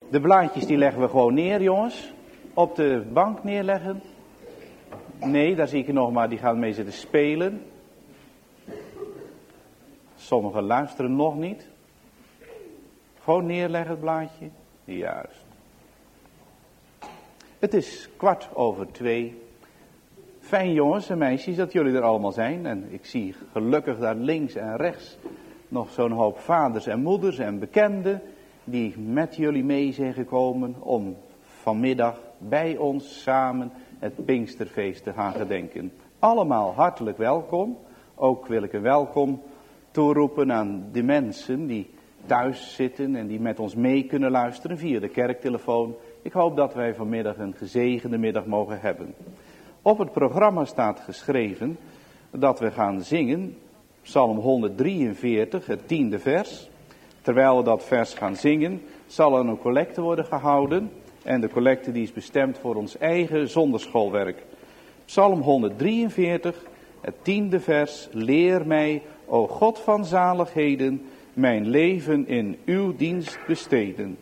De blaadjes die leggen we gewoon neer, jongens. Op de bank neerleggen. Nee, daar zie ik er nog maar, die gaan mee zitten spelen. Sommigen luisteren nog niet. Gewoon neerleggen het blaadje. Juist. Het is 2:15. Fijn jongens en meisjes dat jullie er allemaal zijn. En ik zie gelukkig daar links en rechts nog zo'n hoop vaders en moeders en bekenden die met jullie mee zijn gekomen om vanmiddag bij ons samen het Pinksterfeest te gaan gedenken. Allemaal hartelijk welkom. Ook wil ik een welkom toeroepen aan de mensen die thuis zitten en die met ons mee kunnen luisteren via de kerktelefoon. Ik hoop dat wij vanmiddag een gezegende middag mogen hebben. Op het programma staat geschreven dat we gaan zingen Psalm 143, het 10e vers. Terwijl we dat vers gaan zingen, zal er een collecte worden gehouden. En de collecte die is bestemd voor ons eigen zonderschoolwerk. Psalm 143, het 10e vers. Leer mij, o God van zaligheden, mijn leven in uw dienst besteden.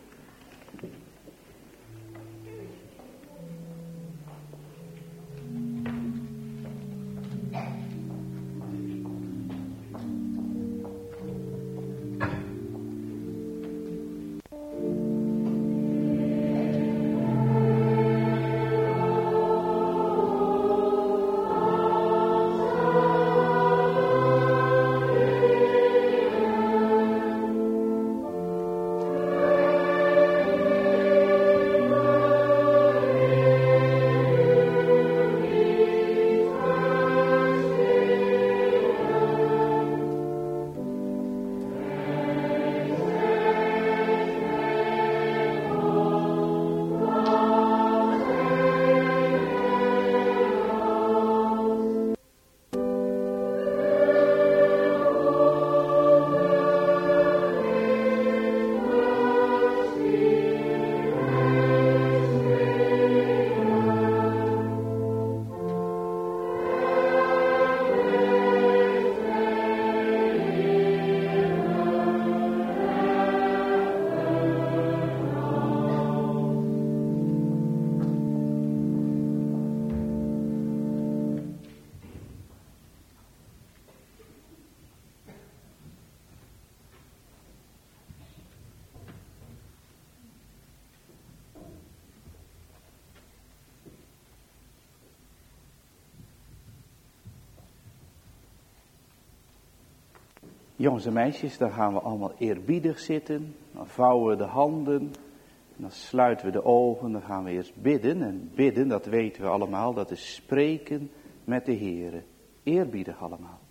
Jongens en meisjes, dan gaan we allemaal eerbiedig zitten. Dan vouwen we de handen. En dan sluiten we de ogen. Dan gaan we eerst bidden. En bidden, dat weten we allemaal, dat is spreken met de Heere. Eerbiedig allemaal.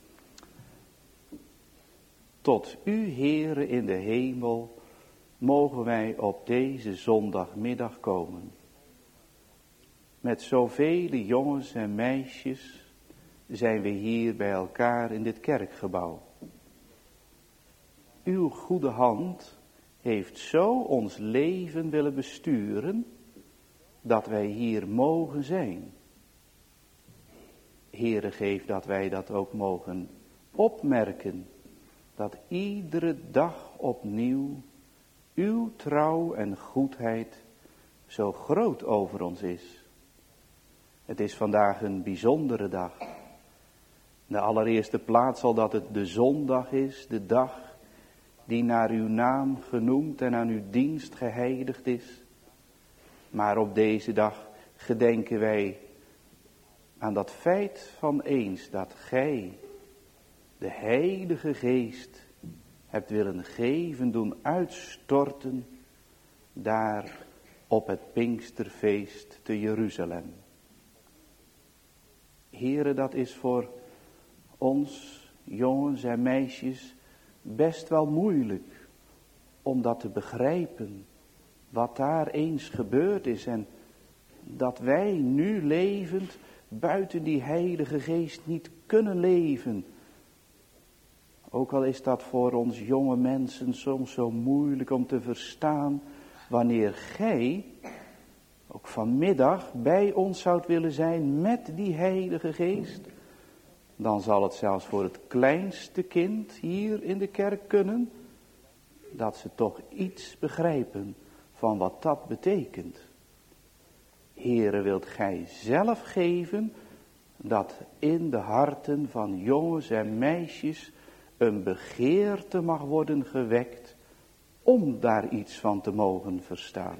Tot u, Heere in de hemel, mogen wij op deze zondagmiddag komen. Met zoveel jongens en meisjes zijn we hier bij elkaar in dit kerkgebouw. Uw goede hand heeft zo ons leven willen besturen, dat wij hier mogen zijn. Heere, geef dat wij dat ook mogen opmerken, dat iedere dag opnieuw uw trouw en goedheid zo groot over ons is. Het is vandaag een bijzondere dag. In de allereerste plaats al dat het de zondag is, de dag die naar uw naam genoemd en aan uw dienst geheiligd is. Maar op deze dag gedenken wij aan dat feit van eens dat gij de Heilige Geest hebt willen geven, doen uitstorten daar op het Pinksterfeest te Jeruzalem. Heere, dat is voor ons jongens en meisjes best wel moeilijk om dat te begrijpen, wat daar eens gebeurd is en dat wij nu levend buiten die Heilige Geest niet kunnen leven. Ook al is dat voor ons jonge mensen soms zo moeilijk om te verstaan, wanneer gij ook vanmiddag bij ons zoudt willen zijn met die Heilige Geest, dan zal het zelfs voor het kleinste kind hier in de kerk kunnen, dat ze toch iets begrijpen van wat dat betekent. Heere, wilt gij zelf geven dat in de harten van jongens en meisjes een begeerte mag worden gewekt om daar iets van te mogen verstaan.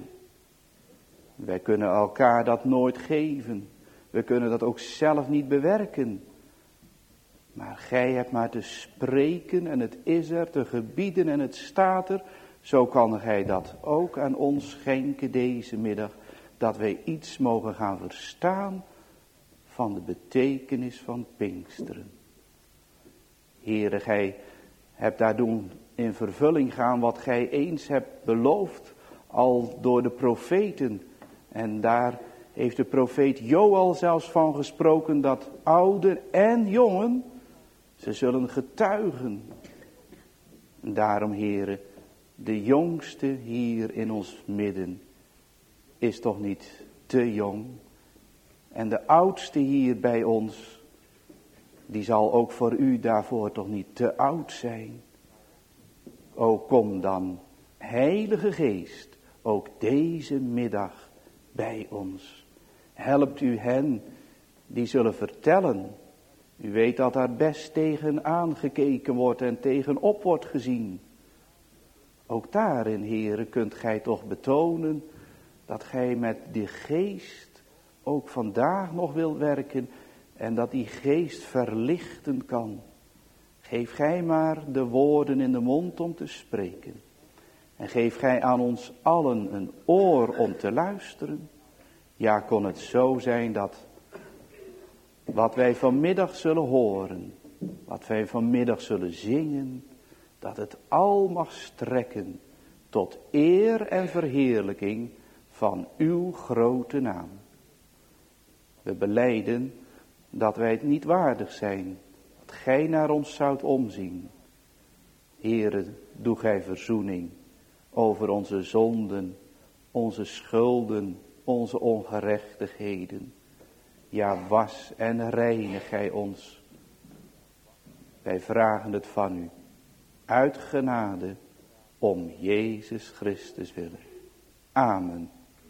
Wij kunnen elkaar dat nooit geven. We kunnen dat ook zelf niet bewerken. Maar gij hebt maar te spreken en het is er, te gebieden en het staat er. Zo kan gij dat ook aan ons schenken deze middag. Dat wij iets mogen gaan verstaan van de betekenis van Pinksteren. Heere, gij hebt daar doen in vervulling gaan wat gij eens hebt beloofd al door de profeten. En daar heeft de profeet Joël zelfs van gesproken dat ouder en jongen, ze zullen getuigen. En daarom, Heere, de jongste hier in ons midden is toch niet te jong. En de oudste hier bij ons, die zal ook voor u daarvoor toch niet te oud zijn. O kom dan, Heilige Geest, ook deze middag bij ons. Helpt u hen die zullen vertellen. U weet dat daar best tegen aangekeken wordt en tegenop wordt gezien. Ook daarin, Heere, kunt gij toch betonen dat gij met die geest ook vandaag nog wilt werken en dat die geest verlichten kan. Geef gij maar de woorden in de mond om te spreken. En geef gij aan ons allen een oor om te luisteren. Ja, kon het zo zijn dat wat wij vanmiddag zullen horen, wat wij vanmiddag zullen zingen, dat het al mag strekken tot eer en verheerlijking van uw grote naam. We belijden dat wij het niet waardig zijn, dat gij naar ons zoudt omzien. Heere, doe gij verzoening over onze zonden, onze schulden, onze ongerechtigheden. Ja, was en reinig gij ons. Wij vragen het van u, uit genade, om Jezus Christus willen. Amen.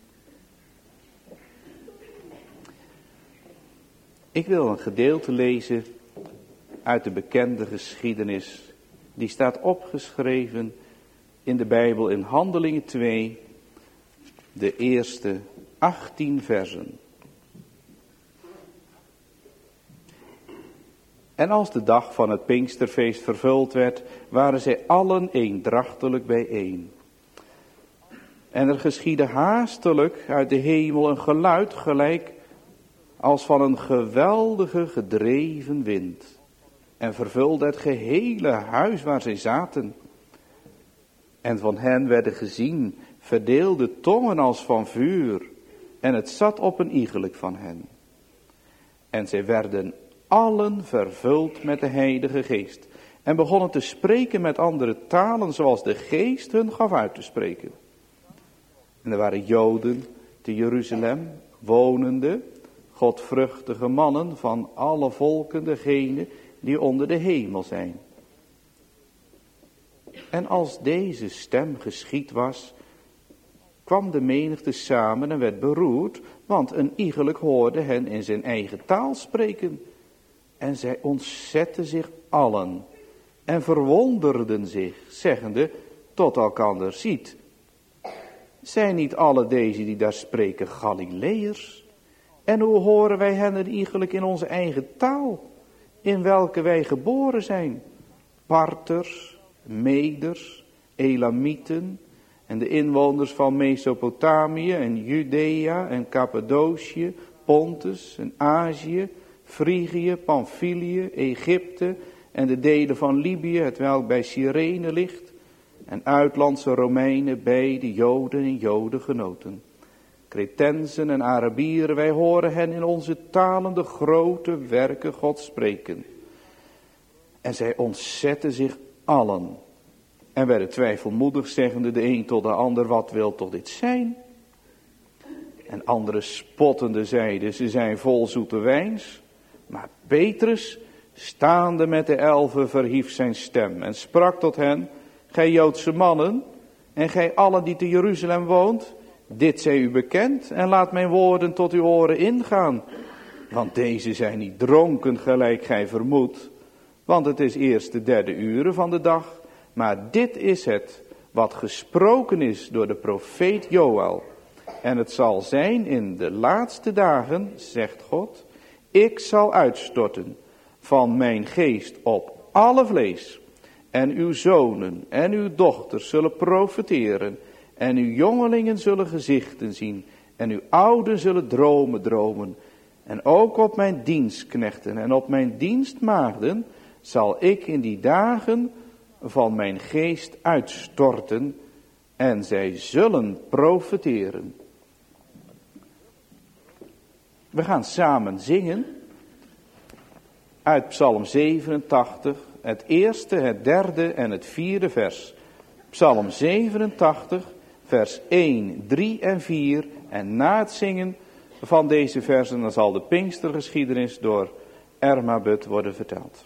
Ik wil een gedeelte lezen uit de bekende geschiedenis. Die staat opgeschreven in de Bijbel in Handelingen 2, de eerste 18 versen. En als de dag van het Pinksterfeest vervuld werd, waren zij allen eendrachtelijk bijeen. En er geschiedde haastelijk uit de hemel een geluid gelijk als van een geweldige gedreven wind. En vervulde het gehele huis waar zij zaten. En van hen werden gezien verdeelde tongen als van vuur. En het zat op een iegelijk van hen. En zij werden allen vervuld met de Heilige Geest. En begonnen te spreken met andere talen zoals de Geest hun gaf uit te spreken. En er waren Joden te Jeruzalem wonende, godvruchtige mannen van alle volken, degene die onder de hemel zijn. En als deze stem geschied was, kwam de menigte samen en werd beroerd, want een iegelijk hoorde hen in zijn eigen taal spreken. En zij ontzetten zich allen en verwonderden zich, zeggende tot elkander, ziet, zijn niet alle deze die daar spreken Galileërs? En hoe horen wij hen iegelijk in onze eigen taal, in welke wij geboren zijn? Parters, Meders, Elamieten en de inwoners van Mesopotamië en Judea en Cappadocië, Pontus en Azië, Frigië, Pamphylië, Egypte en de delen van Libië, hetwelk bij Cyrene ligt, en uitlandse Romeinen, beide Joden en Jodengenoten. Cretensen en Arabieren, wij horen hen in onze talen de grote werken Gods spreken. En zij ontzetten zich allen en werden twijfelmoedig, zeggende de een tot de ander, wat wil toch dit zijn? En anderen spottende zeiden, ze zijn vol zoete wijns. Maar Petrus, staande met de 11, verhief zijn stem en sprak tot hen, gij Joodse mannen, En gij allen die te Jeruzalem woont, dit zij u bekend en laat mijn woorden tot uw oren ingaan. Want deze zijn niet dronken gelijk gij vermoedt, want het is eerst de 3e uur van de dag. Maar dit is het wat gesproken is door de profeet Joël. En het zal zijn in de laatste dagen, zegt God, ik zal uitstorten van mijn geest op alle vlees. En uw zonen en uw dochters zullen profeteren. En uw jongelingen zullen gezichten zien. En uw ouden zullen dromen. En ook op mijn dienstknechten en op mijn dienstmaagden zal ik in die dagen van mijn geest uitstorten. En zij zullen profeteren. We gaan samen zingen uit Psalm 87, het eerste, het 3e en het 4e vers. Psalm 87, vers 1, 3 en 4. En na het zingen van deze versen, dan zal de Pinkstergeschiedenis door Erma Butt worden verteld.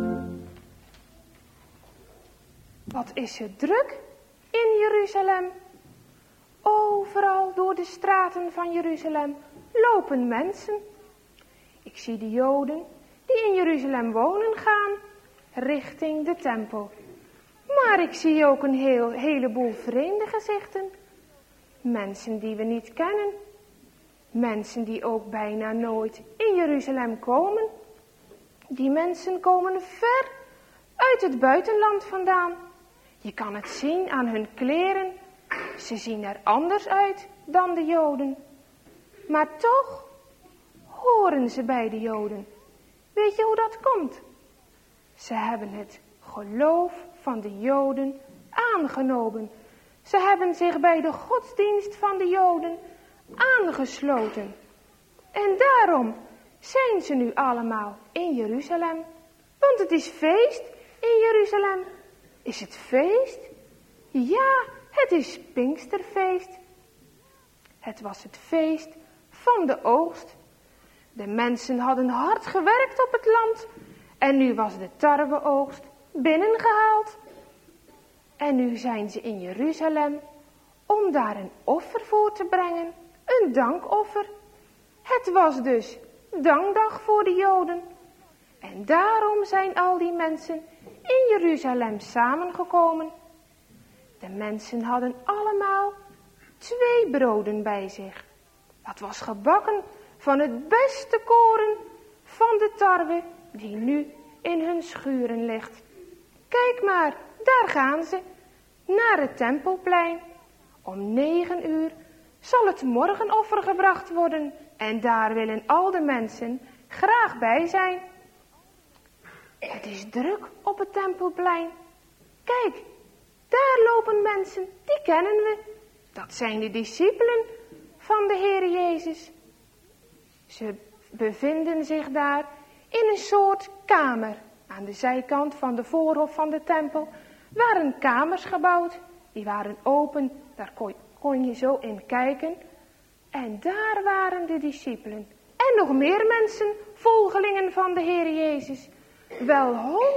Wat is het druk in Jeruzalem overal door de straten van Jeruzalem lopen mensen. Ik zie de Joden die in Jeruzalem wonen gaan, richting de tempel. Maar ik zie ook een heleboel vreemde gezichten. Mensen die we niet kennen. Mensen die ook bijna nooit in Jeruzalem komen. Die mensen komen ver uit het buitenland vandaan. Je kan het zien aan hun kleren. Ze zien er anders uit dan de Joden. Maar toch horen ze bij de Joden. Weet je hoe dat komt? Ze hebben het geloof van de Joden aangenomen. Ze hebben zich bij de godsdienst van de Joden aangesloten. En daarom zijn ze nu allemaal in Jeruzalem. Want het is feest in Jeruzalem. Is het feest? Ja, het is Pinksterfeest. Het was het feest van de oogst. De mensen hadden hard gewerkt op het land. En nu was de tarweoogst binnengehaald. En nu zijn ze in Jeruzalem om daar een offer voor te brengen. Een dankoffer. Het was dus dankdag voor de Joden. En daarom zijn al die mensen in Jeruzalem samengekomen. De mensen hadden allemaal 2 broden bij zich. Dat was gebakken van het beste koren van de tarwe die nu in hun schuren ligt. Kijk maar, daar gaan ze, naar het tempelplein. Om 9 uur zal het morgenoffer gebracht worden en daar willen al de mensen graag bij zijn. Het is druk op het tempelplein. Kijk, daar lopen mensen, die kennen we. Dat zijn de discipelen van de Heer Jezus. Ze bevinden zich daar in een soort kamer. Aan de zijkant van de voorhof van de tempel waren kamers gebouwd. Die waren open, daar kon je zo in kijken. En daar waren de discipelen. En nog meer mensen, volgelingen van de Heer Jezus. Wel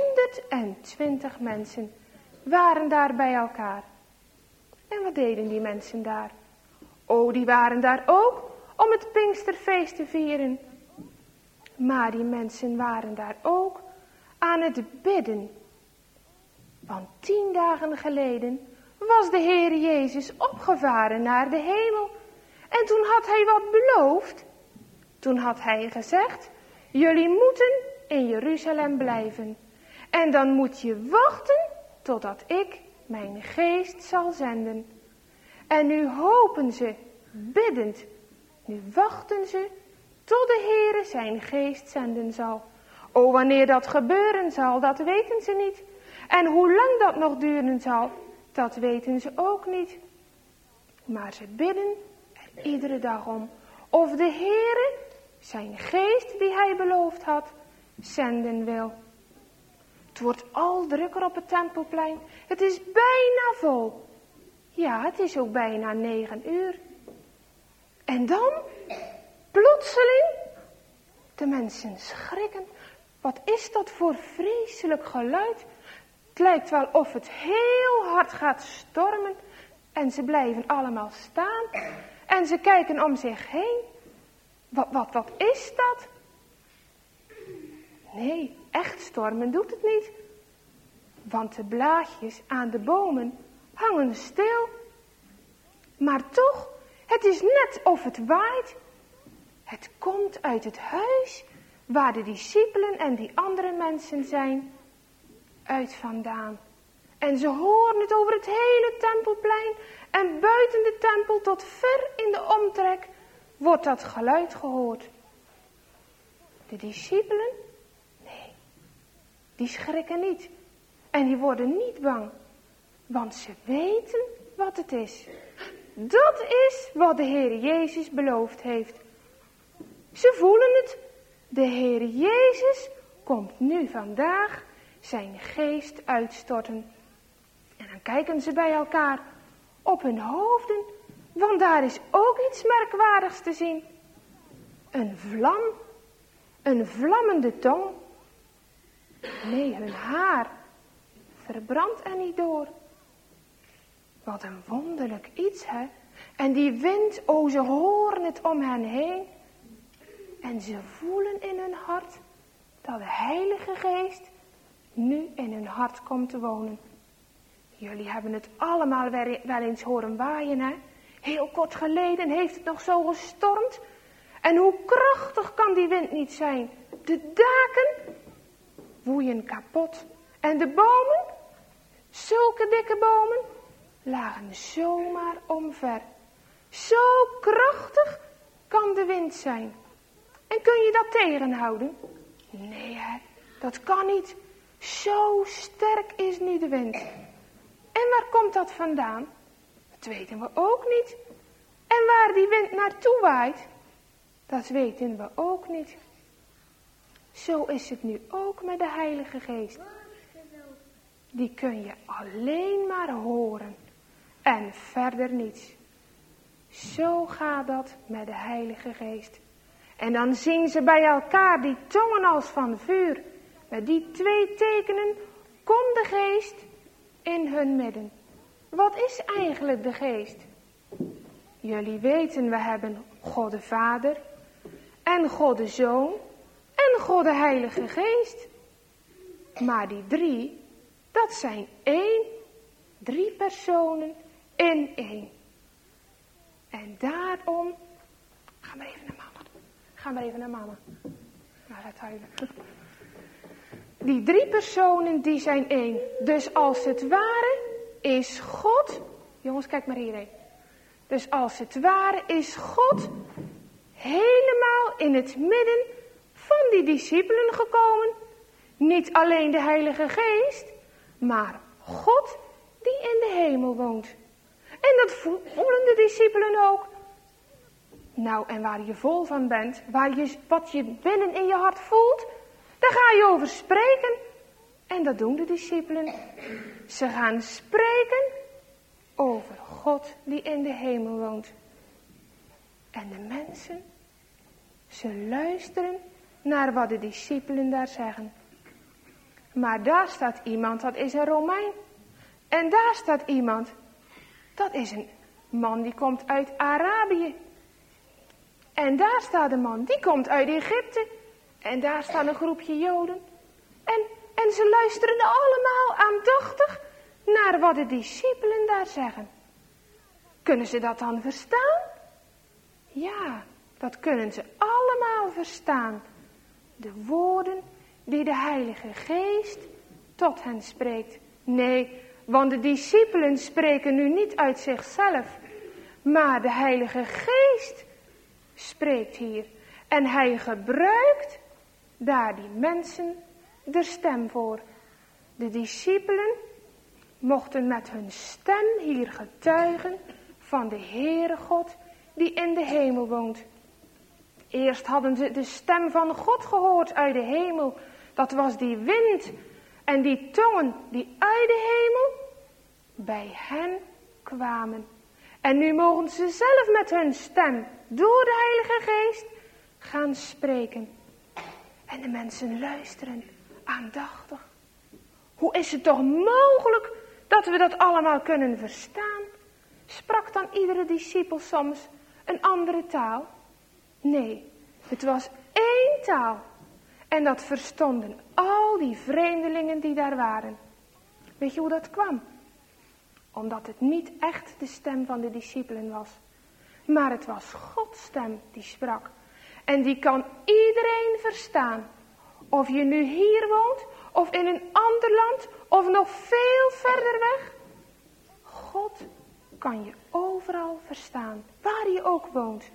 120 mensen waren daar bij elkaar. En wat deden die mensen daar? Oh, die waren daar ook om het Pinksterfeest te vieren. Maar die mensen waren daar ook aan het bidden. Want 10 dagen geleden was de Heer Jezus opgevaren naar de hemel. En toen had hij wat beloofd. Toen had hij gezegd, jullie moeten in Jeruzalem blijven. En dan moet je wachten totdat ik mijn geest zal zenden. En nu hopen ze, biddend, nu wachten ze tot de Heere zijn geest zenden zal. O, wanneer dat gebeuren zal, dat weten ze niet. En hoe lang dat nog duren zal, dat weten ze ook niet. Maar ze bidden er iedere dag om of de Heere zijn geest die hij beloofd had, zenden wil. Het wordt al drukker op het tempelplein. Het is bijna vol. Ja, het is ook bijna 9 uur. En dan, plotseling, de mensen schrikken. Wat is dat voor vreselijk geluid? Het lijkt wel of het heel hard gaat stormen. En ze blijven allemaal staan. En ze kijken om zich heen. Wat is dat? Nee, echt stormen doet het niet. Want de blaadjes aan de bomen hangen stil. Maar toch, het is net of het waait. Het komt uit het huis waar de discipelen en die andere mensen zijn uit vandaan. En ze horen het over het hele tempelplein en buiten de tempel tot ver in de omtrek wordt dat geluid gehoord. De discipelen? Nee, die schrikken niet. En die worden niet bang. Want ze weten wat het is. Dat is wat de Heer Jezus beloofd heeft. Ze voelen het. De Heer Jezus komt nu vandaag zijn geest uitstorten. En dan kijken ze bij elkaar op hun hoofden. Want daar is ook iets merkwaardigs te zien. Een vlam. Een vlammende tong. Nee, hun haar verbrandt er niet door. Wat een wonderlijk iets, hè? En die wind, oh, ze horen het om hen heen. En ze voelen in hun hart dat de Heilige Geest nu in hun hart komt te wonen. Jullie hebben het allemaal wel eens horen waaien, hè? Heel kort geleden heeft het nog zo gestormd. En hoe krachtig kan die wind niet zijn? De daken woeien kapot. En de bomen, zulke dikke bomen, lagen zomaar omver. Zo krachtig kan de wind zijn. En kun je dat tegenhouden? Nee, hè, dat kan niet. Zo sterk is nu de wind. En waar komt dat vandaan? Dat weten we ook niet. En waar die wind naartoe waait, dat weten we ook niet. Zo is het nu ook met de Heilige Geest. Die kun je alleen maar horen en verder niets. Zo gaat dat met de Heilige Geest. En dan zien ze bij elkaar die tongen als van vuur. Met die 2 tekenen komt de Geest in hun midden. Wat is eigenlijk de Geest? Jullie weten, we hebben God de Vader en God de Zoon en God de Heilige Geest. Maar die 3, dat zijn 1, 3 personen in 1. En daarom, ga maar even naar mama. Nou, gaat huilen. Die 3 personen, die zijn 1. Dus als het ware is God, jongens kijk maar hierheen. Dus als het ware is God helemaal in het midden van die discipelen gekomen. Niet alleen de Heilige Geest, maar God die in de hemel woont. En dat voelen de discipelen ook. Nou, en waar je vol van bent, wat je binnen in je hart voelt, daar ga je over spreken. En dat doen de discipelen. Ze gaan spreken over God die in de hemel woont. En de mensen, ze luisteren naar wat de discipelen daar zeggen. Maar daar staat iemand, dat is een Romein. En daar staat iemand, dat is een man die komt uit Arabië. En daar staat een man, die komt uit Egypte. En daar staat een groepje Joden. En ze luisteren allemaal aandachtig naar wat de discipelen daar zeggen. Kunnen ze dat dan verstaan? Ja, dat kunnen ze allemaal verstaan. De woorden die de Heilige Geest tot hen spreekt. Nee, want de discipelen spreken nu niet uit zichzelf. Maar de Heilige Geest spreekt hier. En hij gebruikt daar die mensen de stem voor. De discipelen mochten met hun stem hier getuigen van de Heere God die in de hemel woont. Eerst hadden ze de stem van God gehoord uit de hemel. Dat was die wind en die tongen die uit de hemel bij hen kwamen. En nu mogen ze zelf met hun stem door de Heilige Geest gaan spreken. En de mensen luisteren aandachtig. Hoe is het toch mogelijk dat we dat allemaal kunnen verstaan? Sprak dan iedere discipel soms een andere taal? Nee, het was 1 taal. En dat verstonden al die vreemdelingen die daar waren. Weet je hoe dat kwam? Omdat het niet echt de stem van de discipelen was. Maar het was Gods stem die sprak. En die kan iedereen verstaan. Of je nu hier woont, of in een ander land, of nog veel verder weg. God kan je overal verstaan, waar je ook woont.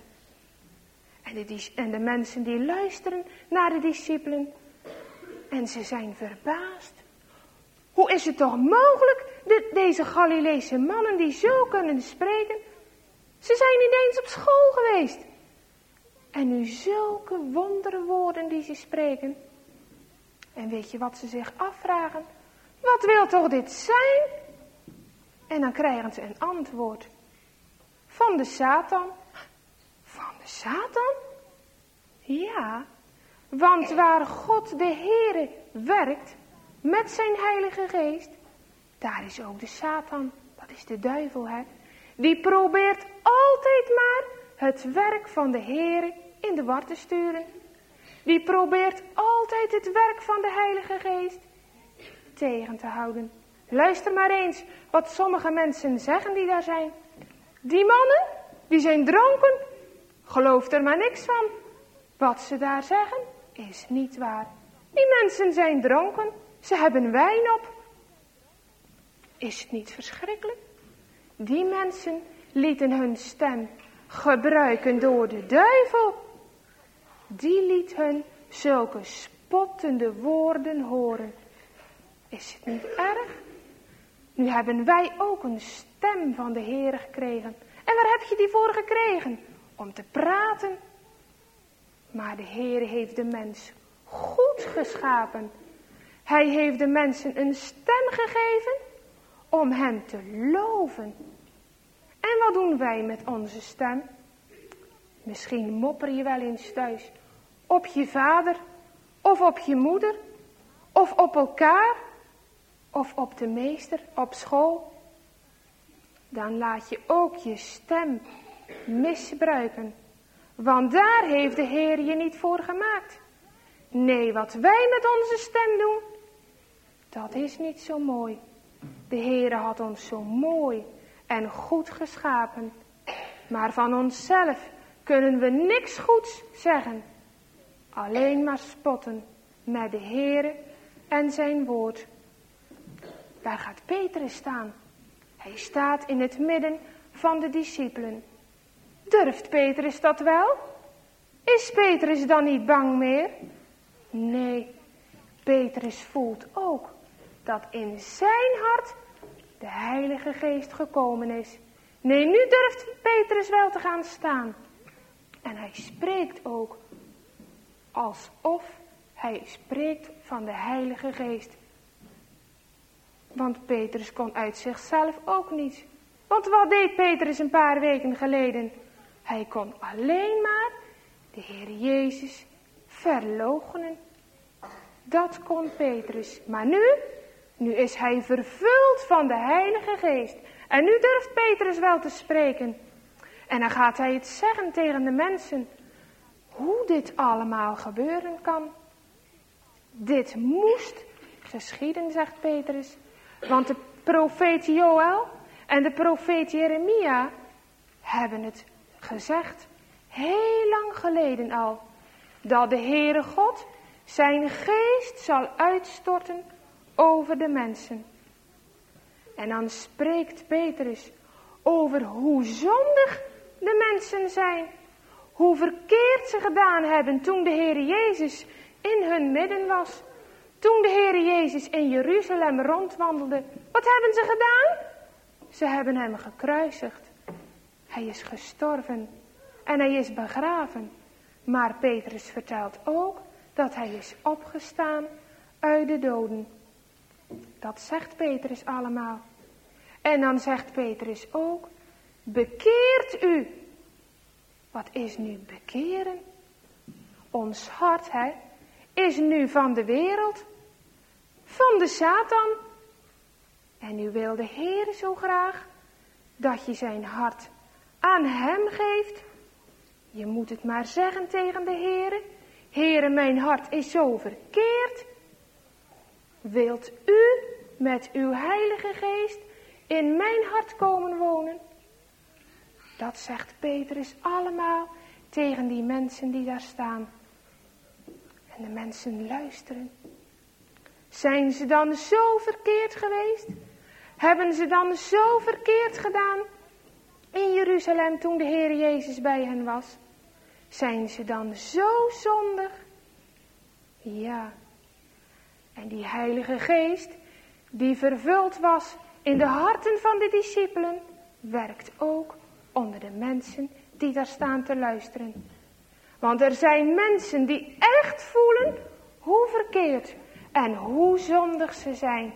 En de mensen die luisteren naar de discipelen. En ze zijn verbaasd. Hoe is het toch mogelijk, deze Galileese mannen die zo kunnen spreken. Ze zijn niet eens op school geweest. En nu zulke wonderwoorden die ze spreken. En weet je wat ze zich afvragen? Wat wil toch dit zijn? En dan krijgen ze een antwoord. Van de Satan. Van de Satan? Ja, want waar God de Heere werkt met zijn Heilige Geest, daar is ook de Satan. Dat is de duivel, hè. Die probeert altijd maar het werk van de Heere in de war te sturen. Die probeert altijd het werk van de Heilige Geest tegen te houden. Luister maar eens wat sommige mensen zeggen die daar zijn. Die mannen, die zijn dronken. Geloof er maar niks van. Wat ze daar zeggen, is niet waar. Die mensen zijn dronken. Ze hebben wijn op. Is het niet verschrikkelijk? Die mensen lieten hun stem gebruiken door de duivel. Die liet hun zulke spottende woorden horen. Is het niet erg? Nu hebben wij ook een stem van de Heere gekregen. En waar heb je die voor gekregen? Om te praten. Maar de Heere heeft de mens goed geschapen. Hij heeft de mensen een stem gegeven om hem te loven. En wat doen wij met onze stem? Misschien mopper je wel eens thuis op je vader of op je moeder of op elkaar of op de meester op school. Dan laat je ook je stem misbruiken. Want daar heeft de Heer je niet voor gemaakt. Nee, wat wij met onze stem doen, dat is niet zo mooi. De Heer had ons zo mooi en goed geschapen. Maar van onszelf kunnen we niks goeds zeggen. Alleen maar spotten met de Heer en zijn woord. Daar gaat Petrus staan. Hij staat in het midden van de discipelen. Durft Petrus dat wel? Is Petrus dan niet bang meer? Nee, Petrus voelt ook dat in zijn hart de Heilige Geest gekomen is. Nee, nu durft Petrus wel te gaan staan. En hij spreekt ook alsof hij spreekt van de Heilige Geest. Want Petrus kon uit zichzelf ook niet. Want wat deed Petrus een paar weken geleden? Hij kon alleen maar de Heer Jezus verloochenen. Dat kon Petrus. Maar nu is hij vervuld van de Heilige Geest. En nu durft Petrus wel te spreken. En dan gaat hij het zeggen tegen de mensen. Hoe dit allemaal gebeuren kan. Dit moest geschieden, zegt Petrus. Want de profeet Joël en de profeet Jeremia hebben het gezegd. Heel lang geleden al. Dat de Heere God zijn geest zal uitstorten over de mensen. En dan spreekt Petrus over hoe zondig de mensen zijn. Hoe verkeerd ze gedaan hebben toen de Heer Jezus in hun midden was. Toen de Heer Jezus in Jeruzalem rondwandelde. Wat hebben ze gedaan? Ze hebben hem gekruisigd. Hij is gestorven. En hij is begraven. Maar Petrus vertelt ook dat hij is opgestaan uit de doden. Dat zegt Petrus allemaal. En dan zegt Petrus ook, bekeert u. Wat is nu bekeren? Ons hart, is nu van de wereld, van de Satan. En nu wil de Heer zo graag dat je zijn hart aan hem geeft. Je moet het maar zeggen tegen de Heer. Heere, mijn hart is zo verkeerd. Wilt u met uw Heilige Geest in mijn hart komen wonen? Dat zegt Petrus allemaal tegen die mensen die daar staan. En de mensen luisteren. Zijn ze dan zo verkeerd geweest? Hebben ze dan zo verkeerd gedaan in Jeruzalem toen de Heer Jezus bij hen was? Zijn ze dan zo zondig? Ja. En die Heilige Geest, die vervuld was in de harten van de discipelen, werkt ook onder de mensen die daar staan te luisteren. Want er zijn mensen die echt voelen hoe verkeerd en hoe zondig ze zijn.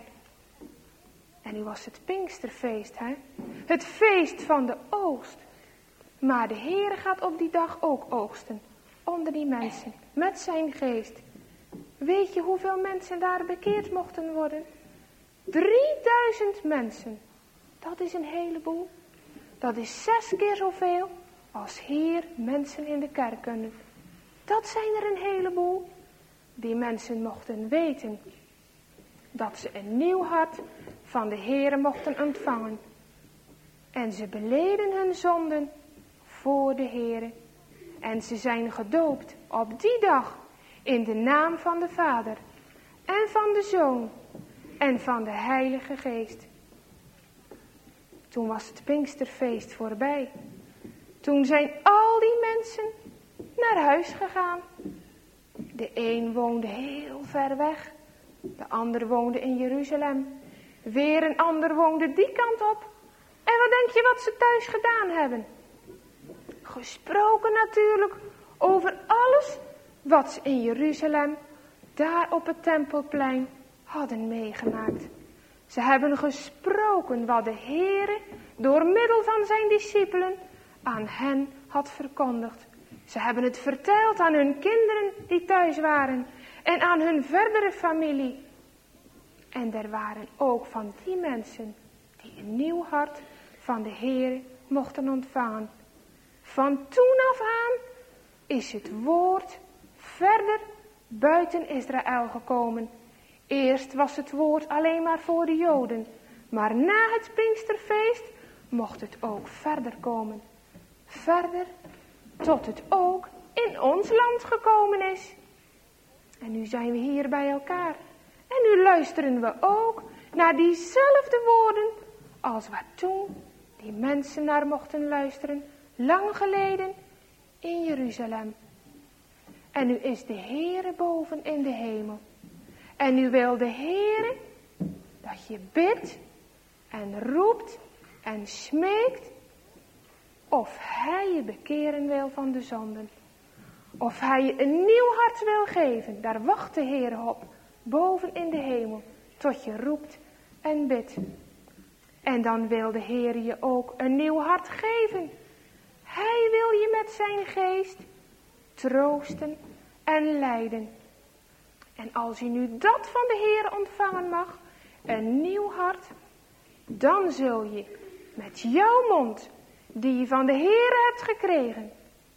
En nu was het Pinksterfeest, het feest van de oogst. Maar de Heer gaat op die dag ook oogsten, onder die mensen, met zijn geest. Weet je hoeveel mensen daar bekeerd mochten worden? 3000 mensen. Dat is een heleboel. Dat is 6 keer zoveel als hier mensen in de kerk kunnen. Dat zijn er een heleboel. Die mensen mochten weten dat ze een nieuw hart van de Heere mochten ontvangen. En ze beleden hun zonden voor de Heere. En ze zijn gedoopt op die dag in de naam van de Vader en van de Zoon en van de Heilige Geest. Toen was het Pinksterfeest voorbij. Toen zijn al die mensen naar huis gegaan. De een woonde heel ver weg. De ander woonde in Jeruzalem. Weer een ander woonde die kant op. En wat denk je wat ze thuis gedaan hebben? Gesproken natuurlijk over alles wat ze in Jeruzalem, daar op het Tempelplein, hadden meegemaakt. Ze hebben gesproken wat de Heere door middel van zijn discipelen aan hen had verkondigd. Ze hebben het verteld aan hun kinderen die thuis waren en aan hun verdere familie. En er waren ook van die mensen die een nieuw hart van de Heere mochten ontvangen. Van toen af aan is het woord verder buiten Israël gekomen. Eerst was het woord alleen maar voor de Joden, maar na het Pinksterfeest mocht het ook verder komen. Verder tot het ook in ons land gekomen is. En nu zijn we hier bij elkaar. En nu luisteren we ook naar diezelfde woorden als waar toen die mensen naar mochten luisteren, lang geleden in Jeruzalem. En nu is de Heere boven in de hemel. En nu wil de Heere dat je bidt en roept en smeekt of hij je bekeren wil van de zonden. Of hij je een nieuw hart wil geven. Daar wacht de Heere op, boven in de hemel, tot je roept en bidt. En dan wil de Heere je ook een nieuw hart geven. Hij wil je met zijn geest troosten en leiden. En als je nu dat van de Heere ontvangen mag, een nieuw hart, dan zul je met jouw mond, die je van de Heere hebt gekregen,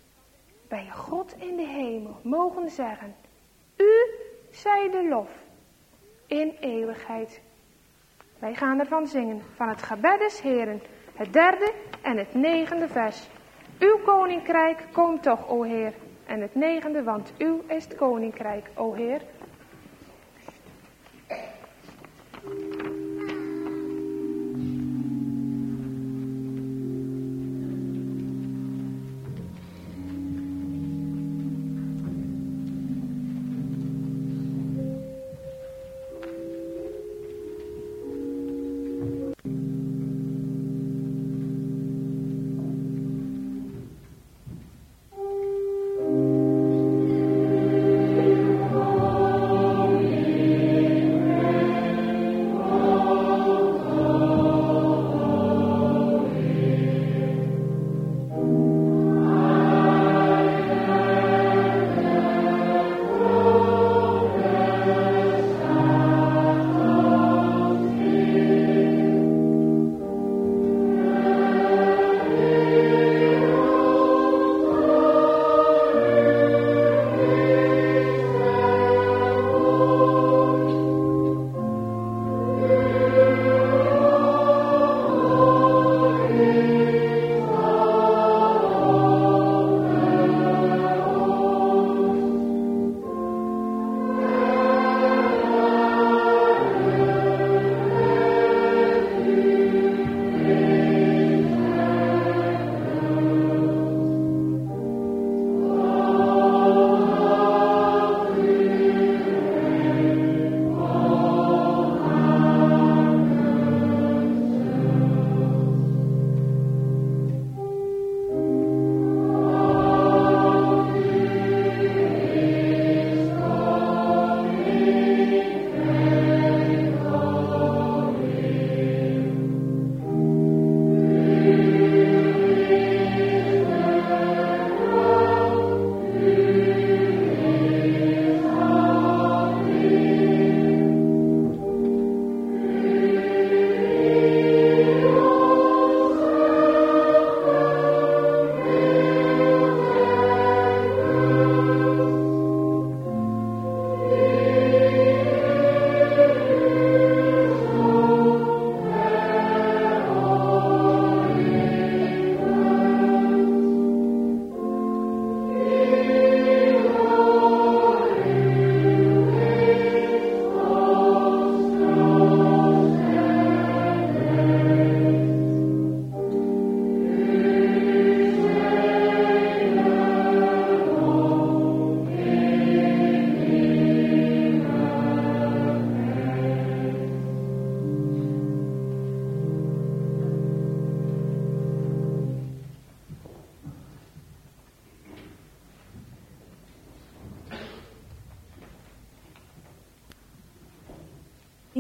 bij God in de hemel mogen zeggen: U zij de lof in eeuwigheid. Wij gaan ervan zingen, van het gebed des Heeren, het 3e en het 9e vers. Uw koninkrijk komt toch, o Heer. En het 9e, want uw is het koninkrijk, o Heer. Oh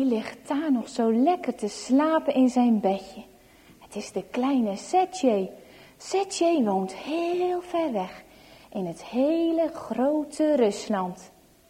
die ligt daar nog zo lekker te slapen in zijn bedje. Het is de kleine Sergej. Sergej woont heel ver weg, in het hele grote Rusland.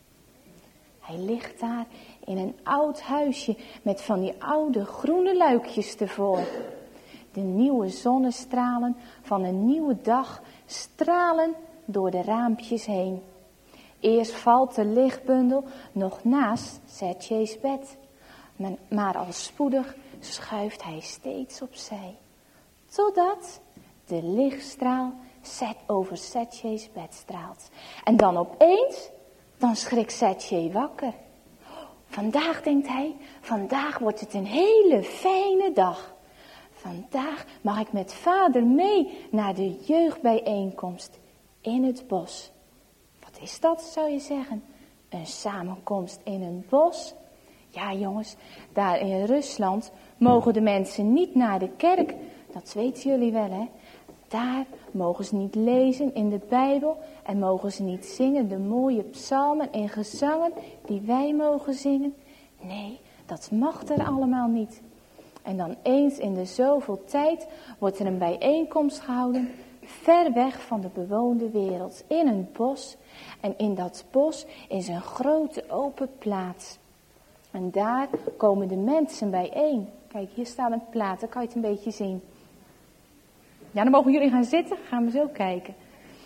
Hij ligt daar in een oud huisje met van die oude groene luikjes ervoor. De nieuwe zonnestralen van een nieuwe dag stralen door de raampjes heen. Eerst valt de lichtbundel nog naast Sergej's bed. Maar al spoedig schuift hij steeds opzij. Totdat de lichtstraal over Sergej's bed straalt. En dan opeens, dan schrikt Sergej wakker. Vandaag, denkt hij, vandaag wordt het een hele fijne dag. Vandaag mag ik met vader mee naar de jeugdbijeenkomst in het bos. Wat is dat, zou je zeggen? Een samenkomst in een bos? Ja, jongens, daar in Rusland mogen de mensen niet naar de kerk. Dat weten jullie wel, hè? Daar mogen ze niet lezen in de Bijbel en mogen ze niet zingen de mooie psalmen en gezangen die wij mogen zingen. Nee, dat mag er allemaal niet. En dan eens in de zoveel tijd wordt er een bijeenkomst gehouden, ver weg van de bewoonde wereld, in een bos. En in dat bos is een grote open plaats. En daar komen de mensen bijeen. Kijk, hier staat een plaat, dan kan je het een beetje zien. Ja, dan mogen jullie gaan zitten, gaan we zo kijken.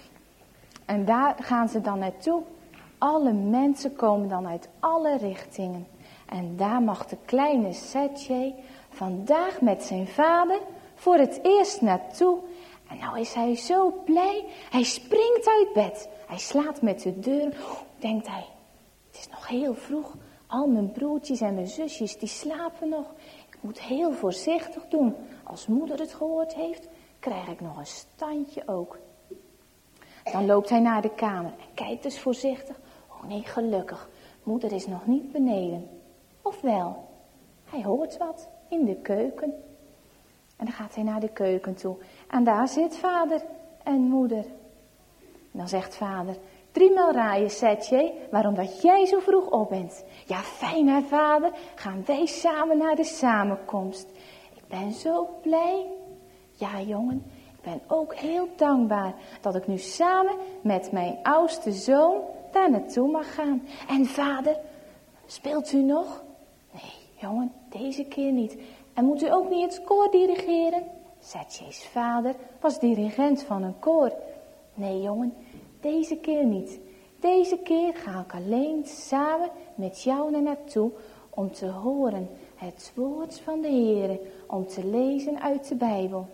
En daar gaan ze dan naartoe. Alle mensen komen dan uit alle richtingen. En daar mag de kleine Sergej vandaag met zijn vader voor het eerst naartoe. En nou is hij zo blij. Hij springt uit bed. Hij slaat met de deur. Denkt hij, het is nog heel vroeg. Al mijn broertjes en mijn zusjes, die slapen nog. Ik moet heel voorzichtig doen. Als moeder het gehoord heeft, krijg ik nog een standje ook. Dan loopt hij naar de kamer en kijkt dus voorzichtig. Oh nee, gelukkig. Moeder is nog niet beneden. Of wel, hij hoort wat in de keuken. En dan gaat hij naar de keuken toe. En daar zit vader en moeder. En dan zegt vader, 3-maal raaien, Sergej, waarom dat jij zo vroeg op bent. Ja, fijn hè vader, gaan wij samen naar de samenkomst. Ik ben zo blij. Ja jongen, ik ben ook heel dankbaar dat ik nu samen met mijn oudste zoon daar naartoe mag gaan. En vader, speelt u nog? Nee, jongen, deze keer niet. En moet u ook niet het koor dirigeren? Sergej's vader was dirigent van een koor. Nee, jongen, deze keer niet. Deze keer ga ik alleen samen met jou naar naartoe om te horen het woord van de Heere, om te lezen uit de Bijbel.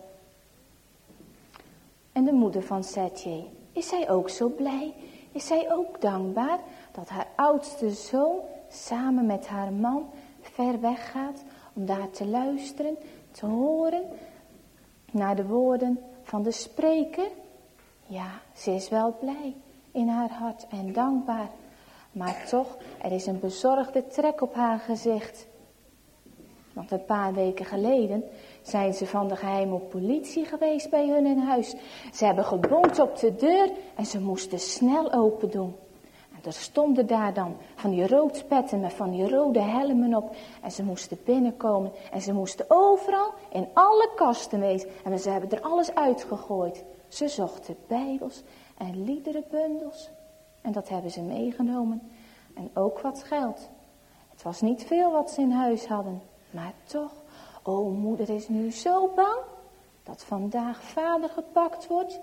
En de moeder van Sergej, is zij ook zo blij? Is zij ook dankbaar dat haar oudste zoon samen met haar man ver weg gaat om daar te luisteren, te horen naar de woorden van de spreker? Ja, ze is wel blij in haar hart en dankbaar. Maar toch, er is een bezorgde trek op haar gezicht. Want een paar weken geleden zijn ze van de geheime politie geweest bij hun in huis. Ze hebben gebonkt op de deur en ze moesten snel open doen. En er stonden daar dan van die roodpetten met van die rode helmen op. En ze moesten binnenkomen en ze moesten overal in alle kasten wezen. En ze hebben er alles uitgegooid. Ze zochten bijbels en liederenbundels. En dat hebben ze meegenomen. En ook wat geld. Het was niet veel wat ze in huis hadden. Maar toch, oh moeder is nu zo bang dat vandaag vader gepakt wordt.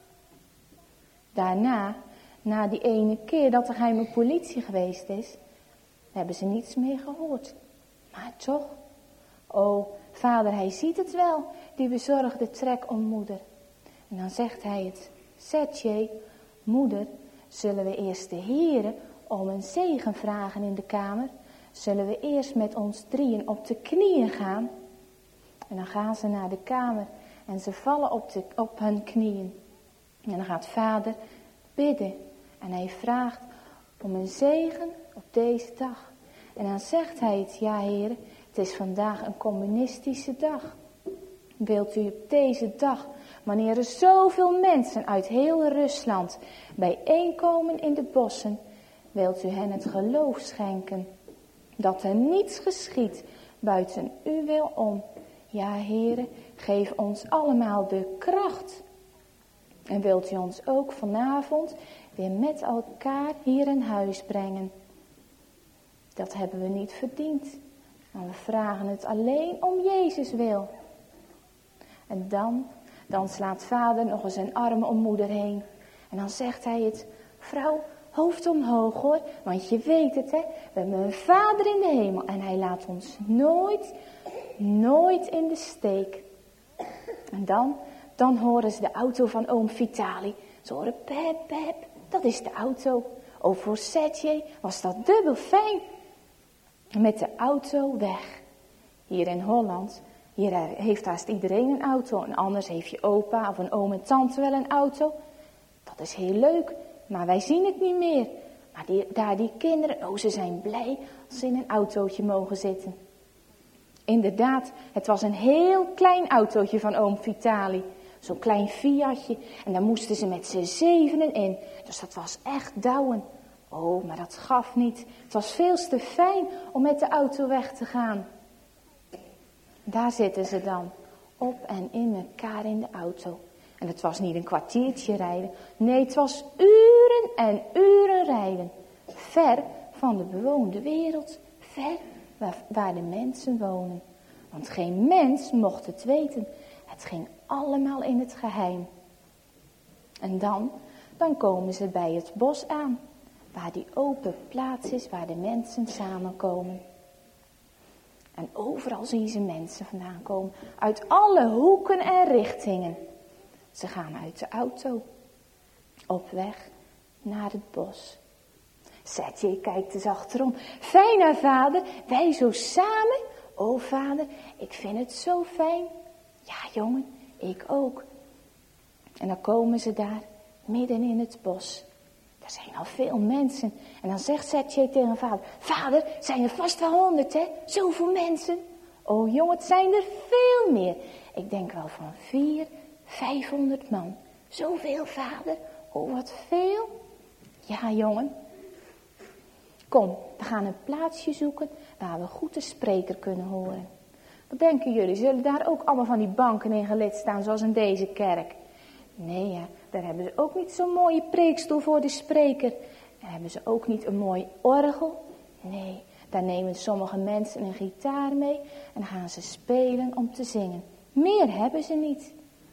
Daarna, na die ene keer dat er geheime politie geweest is, hebben ze niets meer gehoord. Maar toch, oh vader hij ziet het wel, die bezorgde trek om moeder. En dan zegt hij het, Sergej, moeder, zullen we eerst de Heere om een zegen vragen in de kamer? Zullen we eerst met ons drieën op de knieën gaan? En dan gaan ze naar de kamer en ze vallen op hun knieën. En dan gaat vader bidden en hij vraagt om een zegen op deze dag. En dan zegt hij het, ja Heere, het is vandaag een communistische dag. Wilt u op deze dag, wanneer er zoveel mensen uit heel Rusland bijeenkomen in de bossen, wilt u hen het geloof schenken dat er niets geschiedt buiten uw wil om. Ja, Heere, geef ons allemaal de kracht. En wilt u ons ook vanavond weer met elkaar hier in huis brengen. Dat hebben we niet verdiend, maar we vragen het alleen om Jezus wil. En dan slaat vader nog eens zijn armen om moeder heen. En dan zegt hij het, vrouw, hoofd omhoog hoor, want je weet het hè, we hebben een vader in de hemel en hij laat ons nooit in de steek. En dan horen ze de auto van oom Vitali. Ze horen pep, pep, dat is de auto. Oh, voor Setje was dat dubbel fijn. Met de auto weg. Hier in Holland, hier heeft haast iedereen een auto. En anders heeft je opa of een oom en tante wel een auto. Dat is heel leuk, maar wij zien het niet meer. Maar die kinderen, ze zijn blij als ze in een autootje mogen zitten. Inderdaad, het was een heel klein autootje van oom Vitali. Zo'n klein Fiatje. En daar moesten ze met z'n 7 in. Dus dat was echt douwen. Oh, maar dat gaf niet. Het was veel te fijn om met de auto weg te gaan. Daar zitten ze dan. Op en in elkaar in de auto. En het was niet een kwartiertje rijden. Nee, het was uren en uren rijden. Ver van de bewoonde wereld. Ver waar de mensen wonen. Want geen mens mocht het weten. Het ging allemaal in het geheim. En dan komen ze bij het bos aan. Waar die open plaats is, waar de mensen samenkomen. En overal zien ze mensen vandaan komen. Uit alle hoeken en richtingen. Ze gaan uit de auto. Op weg naar het bos. Setje kijkt eens achterom. Fijn hè vader, wij zo samen. Oh vader, ik vind het zo fijn. Ja jongen, ik ook. En dan komen ze daar, midden in het bos. Er zijn al veel mensen. En dan zegt Setje tegen vader. Vader, zijn er vast wel 100 hè? Zoveel mensen. Oh jongen, het zijn er veel meer. Ik denk wel van 400-500 man. Zoveel vader. Oh wat veel. Ja jongen. Kom, we gaan een plaatsje zoeken waar we goed de spreker kunnen horen. Wat denken jullie? Zullen daar ook allemaal van die banken in gelid staan zoals in deze kerk? Nee, ja, daar hebben ze ook niet zo'n mooie preekstoel voor de spreker. En hebben ze ook niet een mooi orgel. Nee, daar nemen sommige mensen een gitaar mee en dan gaan ze spelen om te zingen. Meer hebben ze niet.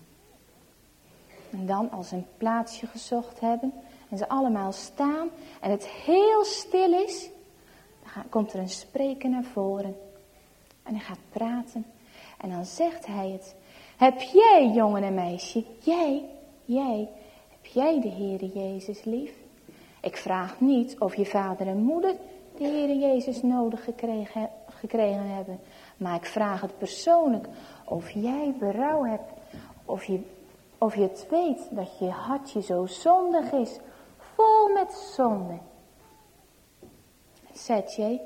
En dan als ze een plaatsje gezocht hebben en ze allemaal staan en het heel stil is, dan komt er een spreker naar voren. En hij gaat praten en dan zegt hij het. Heb jij, jongen en meisje, heb jij de Heere Jezus lief? Ik vraag niet of je vader en moeder de Heere Jezus nodig gekregen hebben. Maar ik vraag het persoonlijk of jij berouw hebt. Of je het weet dat je hartje zo zondig is. Vol met zonde. Setje,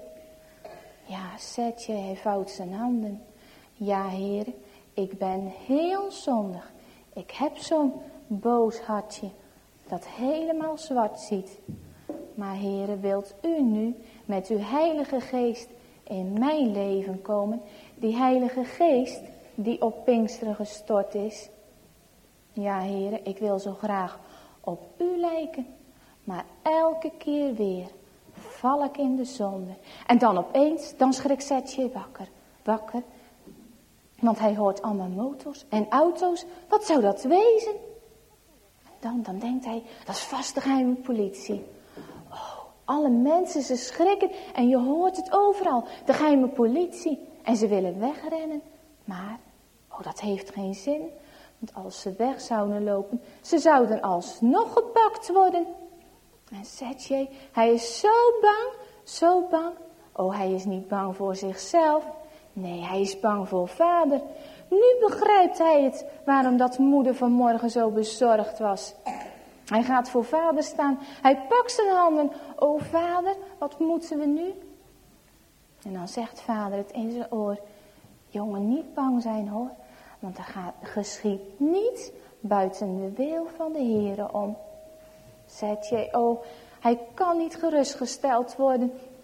hij vouwt zijn handen. Ja, Heere, ik ben heel zondig. Ik heb zo'n boos hartje dat helemaal zwart ziet. Maar Heere, wilt u nu met uw Heilige Geest in mijn leven komen? Die Heilige Geest die op Pinksteren gestort is. Ja, Heere, ik wil zo graag op u lijken. Maar elke keer weer val ik in de zonde. En dan opeens, dan schrikt Setje wakker. Want hij hoort allemaal motors en auto's. Wat zou dat wezen? En dan denkt hij, dat is vast de geheime politie. Oh, alle mensen, ze schrikken en je hoort het overal. De geheime politie. En ze willen wegrennen. Maar, dat heeft geen zin. Want als ze weg zouden lopen, ze zouden alsnog gepakt worden. En Setje, hij is zo bang. Oh, hij is niet bang voor zichzelf. Nee, hij is bang voor vader. Nu begrijpt hij het, waarom dat moeder vanmorgen zo bezorgd was. Hij gaat voor vader staan. Hij pakt zijn handen. O vader, wat moeten we nu? En dan zegt vader het in zijn oor. Jongen, niet bang zijn hoor. Want er geschiet niets buiten de wil van de Heere om. Zet je, hij kan niet gerustgesteld worden.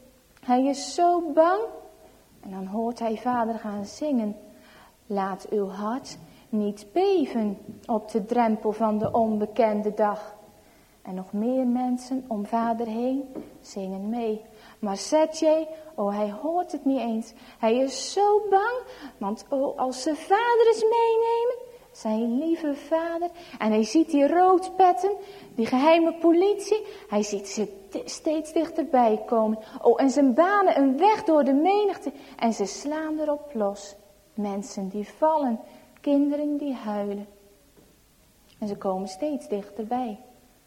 Hij is zo bang. En dan hoort hij vader gaan zingen. Laat uw hart niet beven op de drempel van de onbekende dag. En nog meer mensen om vader heen zingen mee. Maar Setje, hij hoort het niet eens. Hij is zo bang, want als ze vader eens meenemen, zijn lieve vader. En hij ziet die roodpetten, die geheime politie. Hij ziet ze steeds dichterbij komen. En ze banen een weg door de menigte en ze slaan erop los. Mensen die vallen, kinderen die huilen. En ze komen steeds dichterbij.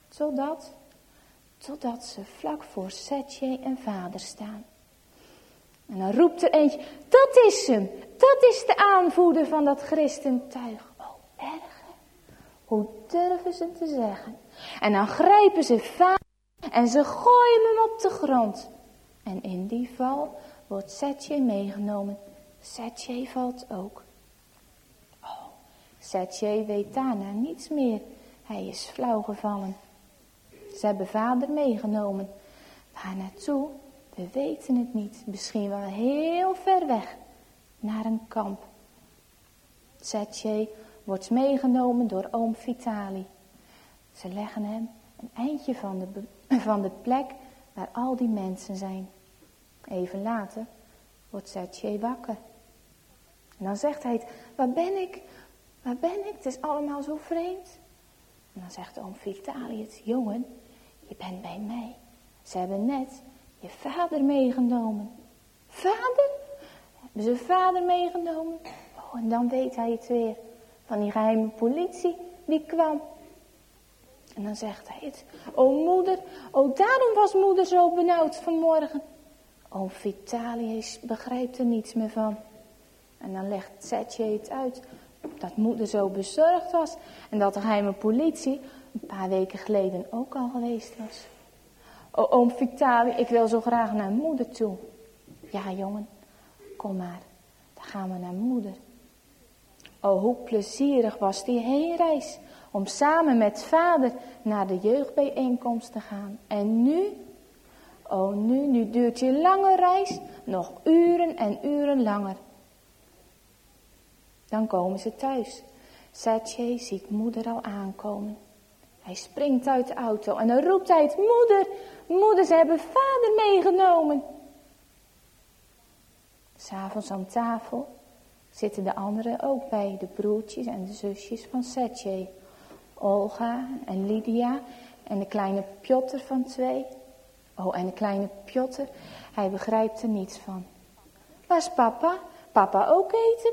Totdat ze vlak voor Setje en vader staan. En dan roept er eentje, dat is hem. Dat is de aanvoerder van dat christentuig. Oh, erg hè? Hoe durven ze te zeggen? En dan grijpen ze vader en ze gooien hem op de grond. En in die val wordt Setje meegenomen. Setje valt ook. Oh, Setje weet daarna niets meer. Hij is flauw gevallen. Ze hebben vader meegenomen. Waar naartoe? We weten het niet. Misschien wel heel ver weg. Naar een kamp. Setje wordt meegenomen door oom Vitali. Ze leggen hem een eindje van de plek waar al die mensen zijn. Even later wordt Setje wakker. En dan zegt hij, waar ben ik? Waar ben ik? Het is allemaal zo vreemd. En dan zegt oom Vitali het, jongen, je bent bij mij. Ze hebben net je vader meegenomen. Vader? Hebben ze vader meegenomen? Oh, en dan weet hij het weer. Van die geheime politie die kwam. En dan zegt hij het. Oh moeder, daarom was moeder zo benauwd vanmorgen. Oom Vitali begrijpt er niets meer van. En dan legt Setje het uit. Dat moeder zo bezorgd was. En dat de geheime politie een paar weken geleden ook al geweest was. Oh, oom Vitali, ik wil zo graag naar moeder toe. Ja, jongen, kom maar. Dan gaan we naar moeder. Oh, hoe plezierig was die heenreis. Om samen met vader naar de jeugdbijeenkomst te gaan. En nu? Oh, nu duurt die lange reis nog uren en uren langer. Dan komen ze thuis. Setje ziet moeder al aankomen. Hij springt uit de auto en dan roept hij het, moeder, ze hebben vader meegenomen. 'S Avonds aan tafel zitten de anderen ook bij, de broertjes en de zusjes van Setje. Olga en Lydia en de kleine Piotr van 2. Oh, en de kleine Piotr, hij begrijpt er niets van. Waar is papa? Papa ook eten?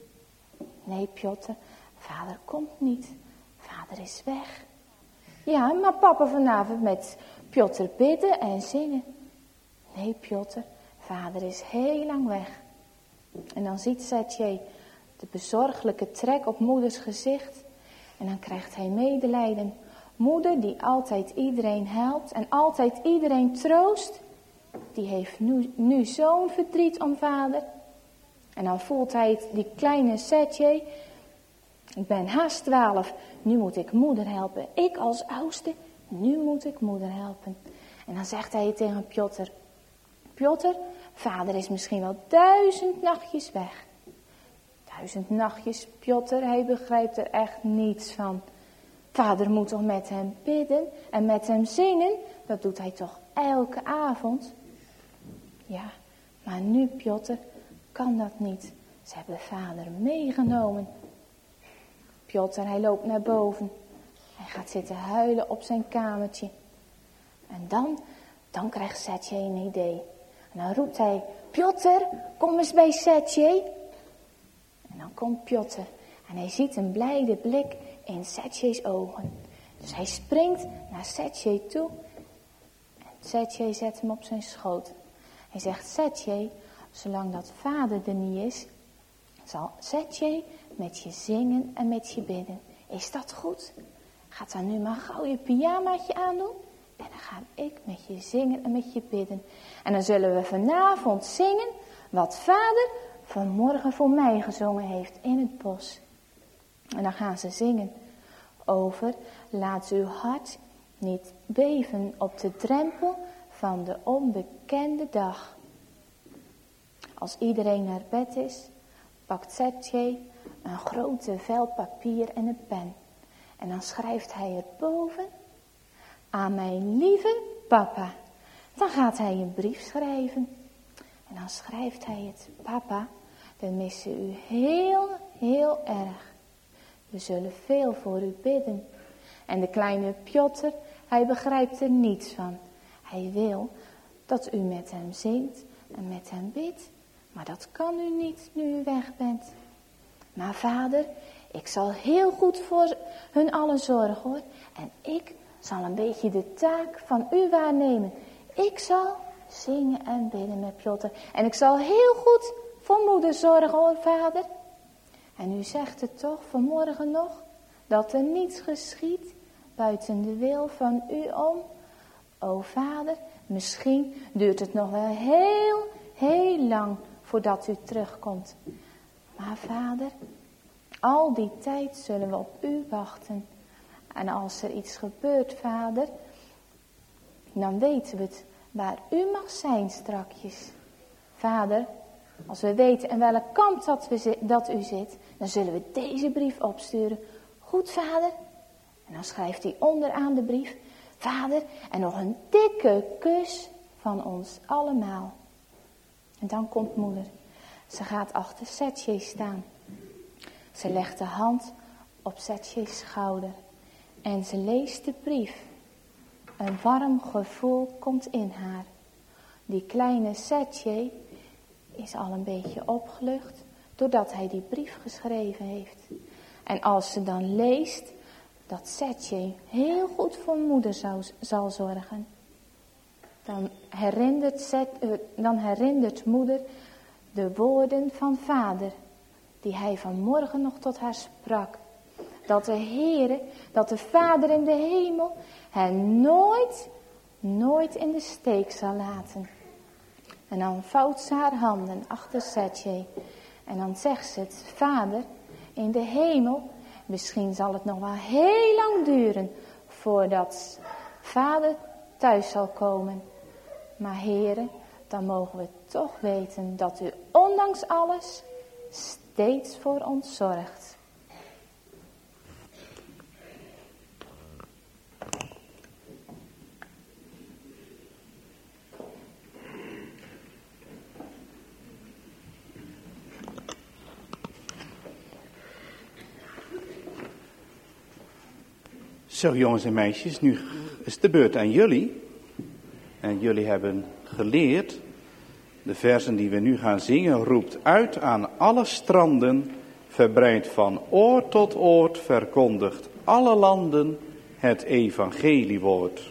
Nee, Piotr, vader komt niet. Vader is weg. Ja, maar papa vanavond met Piotr bidden en zingen. Nee, Piotr, vader is heel lang weg. En dan ziet Setje de bezorgelijke trek op moeders gezicht. En dan krijgt hij medelijden. Moeder die altijd iedereen helpt en altijd iedereen troost. Die heeft nu zo'n verdriet om vader. En dan voelt hij het, die kleine Setje. Ik ben haast 12. Nu moet ik moeder helpen. Ik als oudste, nu moet ik moeder helpen. En dan zegt hij tegen Piotr. Piotr, vader is misschien wel 1000 nachtjes weg. 1000 nachtjes, Piotr, hij begrijpt er echt niets van. Vader moet toch met hem bidden en met hem zingen? Dat doet hij toch elke avond? Ja, maar nu, Piotr, kan dat niet. Ze hebben vader meegenomen. Piotr, hij loopt naar boven. Hij gaat zitten huilen op zijn kamertje. En dan krijgt Setje een idee. En dan roept hij, Piotr, kom eens bij Setje. En dan komt Piotr. En hij ziet een blijde blik in Setje's ogen. Dus hij springt naar Setje toe. En Setje zet hem op zijn schoot. Hij zegt, Setje, zolang dat vader er niet is, zal Setje met je zingen en met je bidden. Is dat goed? Ga dan nu maar gauw je pyjamaatje aandoen. En dan ga ik met je zingen en met je bidden. En dan zullen we vanavond zingen wat vader vanmorgen voor mij gezongen heeft in het bos. En dan gaan ze zingen over, laat uw hart niet beven op de drempel van de onbekende dag. Als iedereen naar bed is, pakt Setje een grote vel papier en een pen. En dan schrijft hij erboven: aan mijn lieve papa. Dan gaat hij een brief schrijven. En dan schrijft hij het: papa, we missen u heel, heel erg. We zullen veel voor u bidden. En de kleine Pjotr, hij begrijpt er niets van. Hij wil dat u met hem zingt en met hem bidt. Maar dat kan u niet nu u weg bent. Maar vader, ik zal heel goed voor hun allen zorgen hoor. En ik zal een beetje de taak van u waarnemen. Ik zal zingen en bidden met Pjotr. En ik zal heel goed voor moeder zorgen hoor vader. En u zegt het toch vanmorgen nog, dat er niets geschiet buiten de wil van u om. O vader, misschien duurt het nog wel heel, heel lang voordat u terugkomt. Maar vader, al die tijd zullen we op u wachten. En als er iets gebeurt, vader, dan weten we het waar u mag zijn strakjes. Vader, als we weten aan welke kant dat u zit, dan zullen we deze brief opsturen. Goed, vader? En dan schrijft hij onderaan de brief: vader, en nog een dikke kus van ons allemaal. En dan komt moeder. Ze gaat achter Setje staan. Ze legt de hand op Setje's schouder. En ze leest de brief. Een warm gevoel komt in haar. Die kleine Setje is al een beetje opgelucht doordat hij die brief geschreven heeft. En als ze dan leest dat Setje heel goed voor moeder zal zorgen, dan herinnert moeder de woorden van vader die hij vanmorgen nog tot haar sprak. Dat de Heere, dat de Vader in de hemel hen nooit in de steek zal laten. En dan vouwt ze haar handen achter Setje. En dan zegt ze het: vader, in de hemel, misschien zal het nog wel heel lang duren voordat vader thuis zal komen. Maar Heere, dan mogen we toch weten dat u ondanks alles steeds voor ons zorgt. Zo jongens en meisjes, nu is de beurt aan jullie. En jullie hebben geleerd, de versen die we nu gaan zingen, roept uit aan alle stranden, verbreidt van oor tot oord, verkondigt alle landen het evangeliewoord.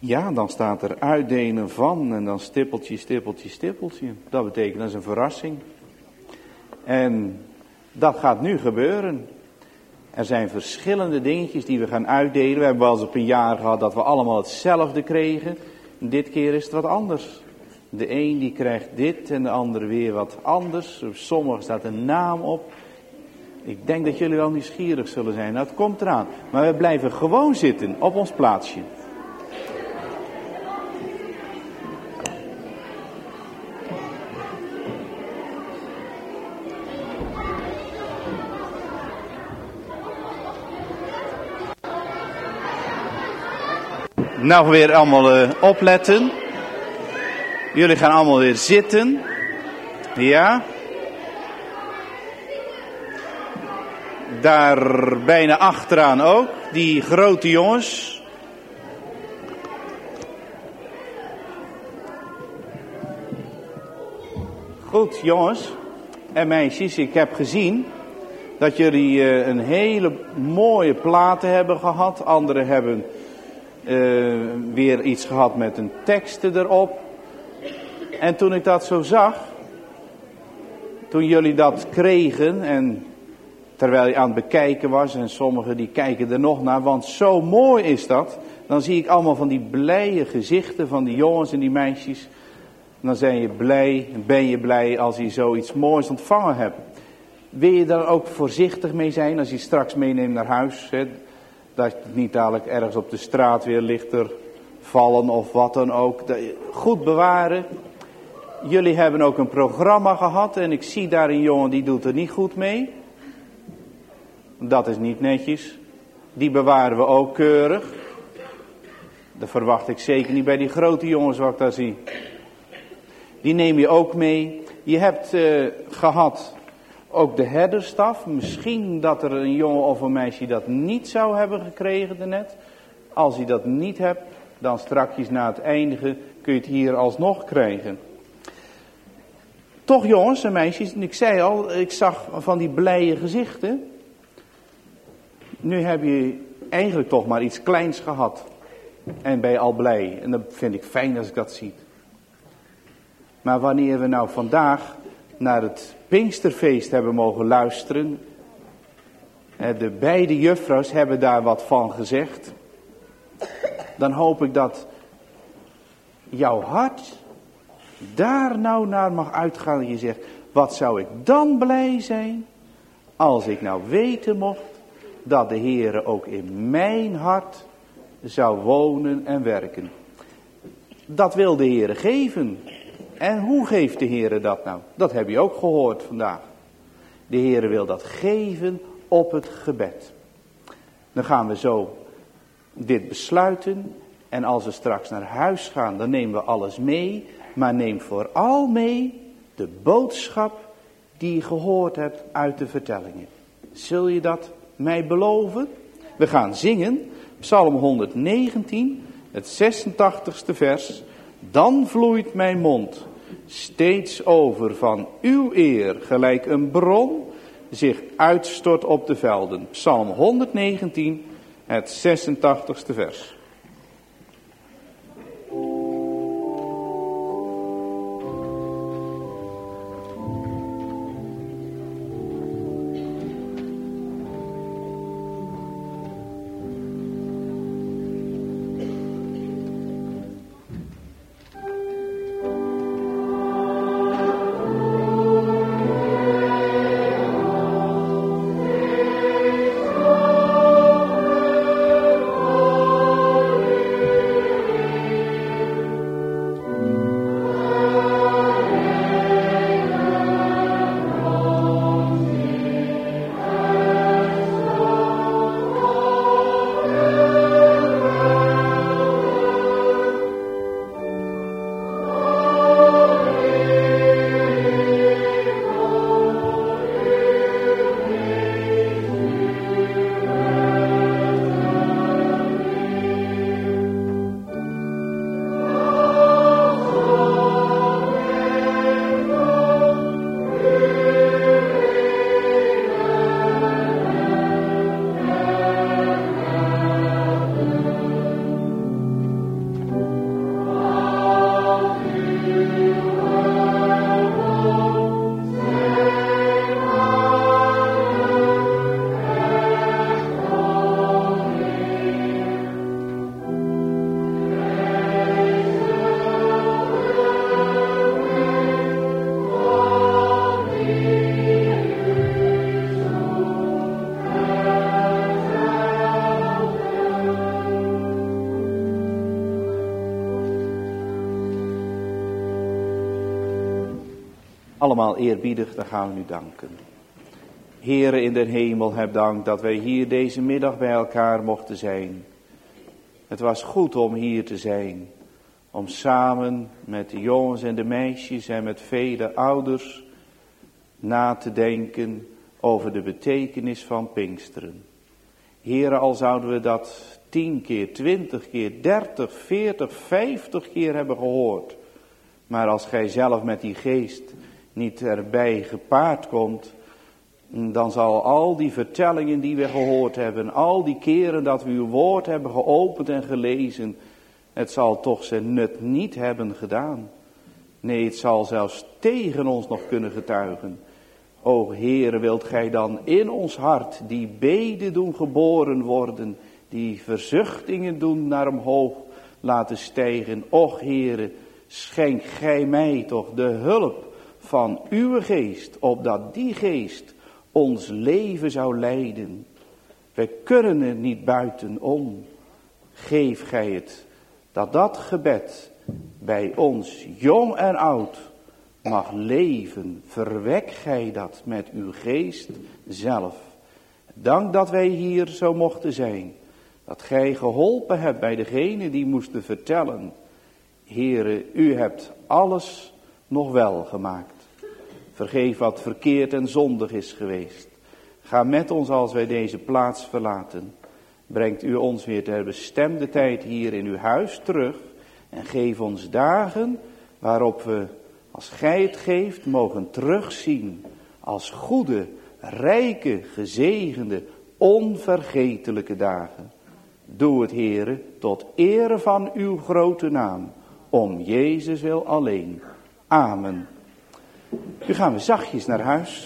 Ja, dan staat er uitdelen van en dan stippeltje, stippeltje, stippeltje. Dat betekent dat is een verrassing. En dat gaat nu gebeuren. Er zijn verschillende dingetjes die we gaan uitdelen. We hebben wel eens op een jaar gehad dat we allemaal hetzelfde kregen. Dit keer is het wat anders. De een die krijgt dit en de andere weer wat anders. Op sommigen staat een naam op. Ik denk dat jullie wel nieuwsgierig zullen zijn. Nou, het komt eraan. Maar we blijven gewoon zitten op ons plaatsje. Nou weer allemaal opletten. Jullie gaan allemaal weer zitten. Ja. Daar bijna achteraan ook. Die grote jongens. Goed jongens en meisjes. Ik heb gezien dat jullie een hele mooie platen hebben gehad. Anderen hebben weer iets gehad met een teksten erop. En toen ik dat zo zag, toen jullie dat kregen en terwijl je aan het bekijken was en sommigen die kijken er nog naar, want zo mooi is dat. Dan zie ik allemaal van die blije gezichten van die jongens en die meisjes. En dan ben je blij als je zoiets moois ontvangen hebt. Wil je daar ook voorzichtig mee zijn als je het straks meeneemt naar huis, hè? Dat het niet dadelijk ergens op de straat weer ligt er vallen of wat dan ook. Goed bewaren. Jullie hebben ook een programma gehad en ik zie daar een jongen die doet er niet goed mee. Dat is niet netjes. Die bewaren we ook keurig. Dat verwacht ik zeker niet bij die grote jongens wat ik daar zie. Die neem je ook mee. Je hebt gehad ook de herderstaf. Misschien dat er een jongen of een meisje dat niet zou hebben gekregen daarnet. Als je dat niet hebt, dan strakjes na het eindigen kun je het hier alsnog krijgen. Toch jongens en meisjes, en ik zei al, ik zag van die blije gezichten. Nu heb je eigenlijk toch maar iets kleins gehad. En ben je al blij. En dat vind ik fijn als ik dat zie. Maar wanneer we nou vandaag naar het Pinksterfeest hebben mogen luisteren. De beide juffrouws hebben daar wat van gezegd. Dan hoop ik dat jouw hart daar nou naar mag uitgaan. En je zegt, wat zou ik dan blij zijn als ik nou weten mocht dat de Heere ook in mijn hart zou wonen en werken. Dat wil de Heere geven. En hoe geeft de Heere dat nou? Dat heb je ook gehoord vandaag. De Heere wil dat geven op het gebed. Dan gaan we zo dit besluiten. En als we straks naar huis gaan, dan nemen we alles mee. Maar neem vooral mee de boodschap die je gehoord hebt uit de vertellingen. Zul je dat mij beloven? We gaan zingen, Psalm 119, het 86ste vers. Dan vloeit mijn mond steeds over van uw eer, gelijk een bron zich uitstort op de velden. Psalm 119, het 86ste vers. Allemaal eerbiedig, dan gaan we nu danken. Heere in den hemel, heb dank dat wij hier deze middag bij elkaar mochten zijn. Het was goed om hier te zijn. Om samen met de jongens en de meisjes en met vele ouders na te denken over de betekenis van Pinksteren. Heere, al zouden we dat 10 keer, 20 keer, 30, 40, 50 keer hebben gehoord. Maar als gij zelf met die geest niet erbij gepaard komt, dan zal al die vertellingen die we gehoord hebben, al die keren dat we uw woord hebben geopend en gelezen, het zal toch zijn nut niet hebben gedaan. Nee, het zal zelfs tegen ons nog kunnen getuigen. O Heere, wilt gij dan in ons hart die beden doen geboren worden, die verzuchtingen doen naar omhoog laten stijgen. Och Heere, schenk gij mij toch de hulp van uw geest, opdat die geest ons leven zou leiden. Wij kunnen er niet buitenom. Geef gij het, dat gebed bij ons jong en oud mag leven. Verwek gij dat met uw geest zelf. Dank dat wij hier zo mochten zijn. Dat gij geholpen hebt bij degene die moesten vertellen. Heere, u hebt alles nog wel gemaakt. Vergeef wat verkeerd en zondig is geweest. Ga met ons als wij deze plaats verlaten. Brengt u ons weer ter bestemde tijd hier in uw huis terug. En geef ons dagen waarop we, als gij het geeft, mogen terugzien. Als goede, rijke, gezegende, onvergetelijke dagen. Doe het, Heere, tot ere van uw grote naam. Om Jezus wil alleen. Amen. Nu gaan we zachtjes naar huis.